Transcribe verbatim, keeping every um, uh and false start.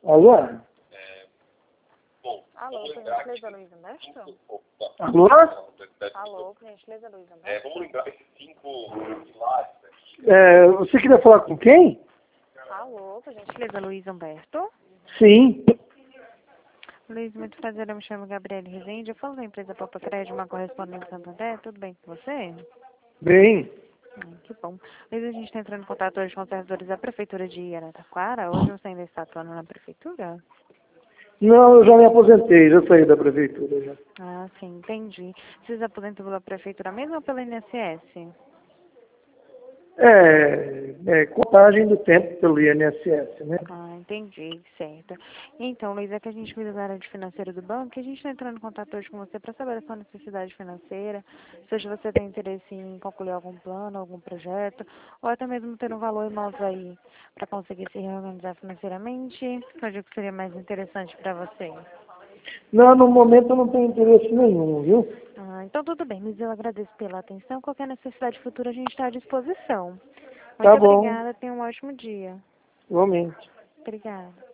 Alô? Alô, por gentileza, Luiz Humberto? Alô? Alô, por gentileza, Luiz Humberto? Vamos lembrar esses cinco pilares. É, você queria falar com quem? Alô, por gentileza, Luiz Humberto? Sim. Luiz, muito prazer, eu me chamo Gabriele Rezende, eu falo da empresa Papa Crédito, uma correspondente Santander, tudo bem com você? Bem. Hum, que bom. Luiz, a gente está entrando em contato hoje com os servidores da Prefeitura de Araraquara, hoje você ainda está atuando na Prefeitura? Não, eu já me aposentei, já saí da prefeitura já. Ah, sim, entendi. Você se aposentou pela Prefeitura mesmo ou pela I N S S? É, é contagem do tempo pelo I N S S, né? Ah, entendi, certo. Então, Luiz, é que a gente cuida da área de financeira do banco e a gente está entrando em contato hoje com você para saber a sua necessidade financeira, se hoje você tem interesse em concluir algum plano, algum projeto, ou até mesmo ter um valor em mãos aí para conseguir se reorganizar financeiramente, que eu digo que seria mais interessante para você. Não, no momento eu não tenho interesse nenhum, viu? Ah, então tudo bem, Luiz, eu agradeço pela atenção. Qualquer necessidade futura a gente está à disposição. Tá Muito bom, obrigada, tenha um ótimo dia. igualmente. Obrigada.